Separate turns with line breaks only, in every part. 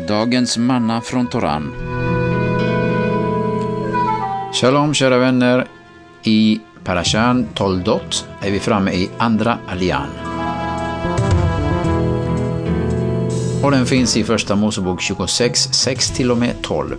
Dagens manna från Toran. Shalom kära vänner, i Parashan Toldot är vi framme i andra Alian. Och den finns i första Mosebok 26, 6 till och med 12.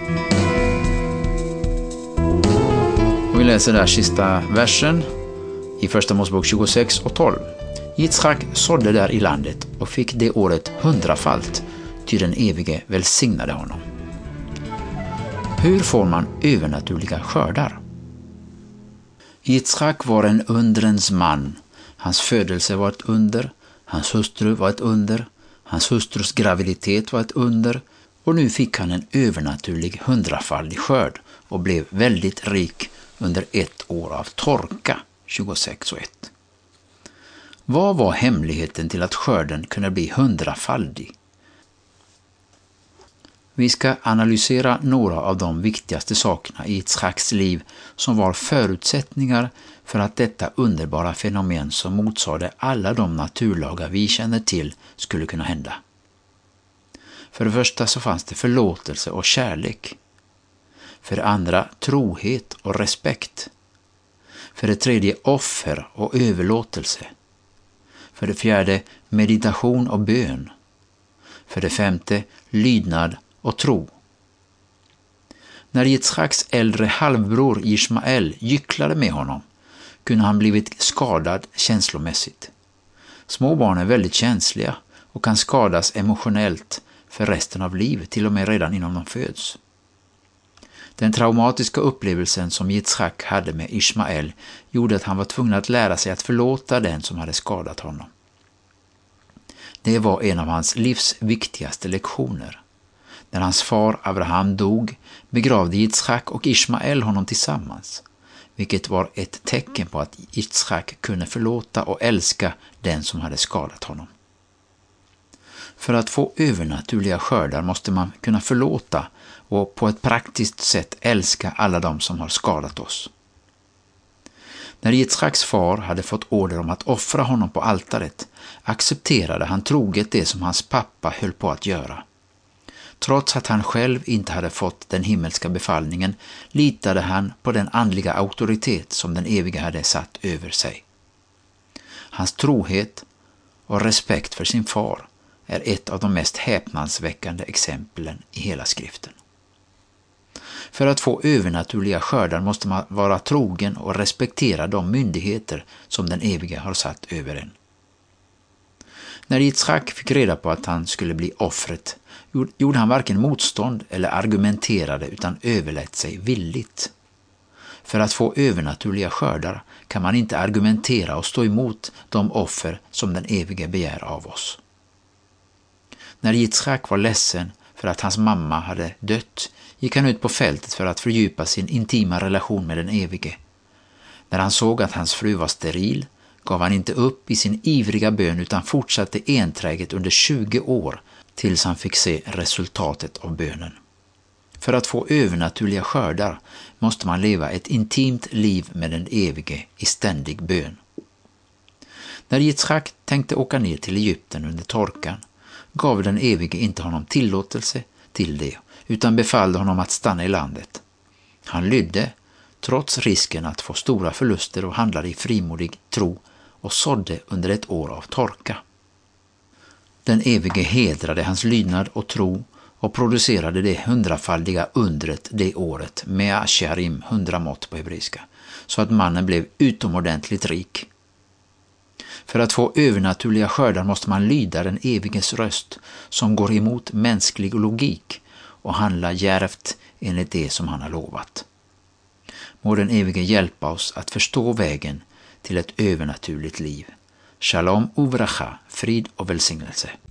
Och vi läser där sista versen i första Mosebok 26 och 12. Yitzchak sådde där i landet och fick det året 100-falt, ty den evige välsignade honom. Hur får man övernaturliga skördar? Yitzchak var en undrens man. Hans födelse var ett under, hans hustru var ett under, hans hustrus graviditet var ett under, och nu fick han en övernaturlig 100-faldig skörd och blev väldigt rik under ett år av torka, 26 och 1. Vad var hemligheten till att skörden kunde bli 100-faldig? Vi ska analysera några av de viktigaste sakerna i Yitzchaks liv som var förutsättningar för att detta underbara fenomen som motsvarade alla de naturlagar vi känner till skulle kunna hända. För det första så fanns det förlåtelse och kärlek. För det andra trohet och respekt. För det tredje offer och överlåtelse. För det fjärde meditation och bön. För det femte lydnad och tro. När Yitzchaks äldre halvbror Ishmael gycklade med honom kunde han blivit skadad känslomässigt. Små barn är väldigt känsliga och kan skadas emotionellt för resten av livet, till och med redan innan de föds. Den traumatiska upplevelsen som Yitzchak hade med Ishmael gjorde att han var tvungen att lära sig att förlåta den som hade skadat honom. Det var en av hans livs viktigaste lektioner. När hans far Abraham dog begravde Yitzchak och Ishmael honom tillsammans, vilket var ett tecken på att Yitzchak kunde förlåta och älska den som hade skadat honom. För att få övernaturliga skördar måste man kunna förlåta och på ett praktiskt sätt älska alla de som har skadat oss. När Yitzchaks far hade fått order om att offra honom på altaret accepterade han troget det som hans pappa höll på att göra. Trots att han själv inte hade fått den himmelska befallningen litade han på den andliga auktoritet som den evige hade satt över sig. Hans trohet och respekt för sin far är ett av de mest häpnadsväckande exemplen i hela skriften. För att få övernaturliga skördar måste man vara trogen och respektera de myndigheter som den evige har satt över en. När Yitzchak fick reda på att han skulle bli offret gjorde han varken motstånd eller argumenterade utan överlät sig villigt. För att få övernaturliga skördar kan man inte argumentera och stå emot de offer som den evige begär av oss. När Yitzchak var ledsen för att hans mamma hade dött gick han ut på fältet för att fördjupa sin intima relation med den evige. När han såg att hans fru var steril gav han inte upp i sin ivriga bön utan fortsatte enträget under 20 år tills han fick se resultatet av bönen. För att få övernaturliga skördar måste man leva ett intimt liv med den evige i ständig bön. När Yitzchak tänkte åka ner till Egypten under torkan gav den evige inte honom tillåtelse till det utan befallde honom att stanna i landet. Han lydde trots risken att få stora förluster och handlade i frimodig tro och sådde under ett år av torka. Den evige hedrade hans lydnad och tro och producerade det 100-faldiga undret det året med Asharim, 100 mått på hebreiska, så att mannen blev utomordentligt rik. För att få övernaturliga skördar måste man lyda den eviges röst som går emot mänsklig logik och handla djärvt enligt det som han har lovat. Må den evige hjälpa oss att förstå vägen till ett övernaturligt liv. Shalom uvracha, frid och välsignelse.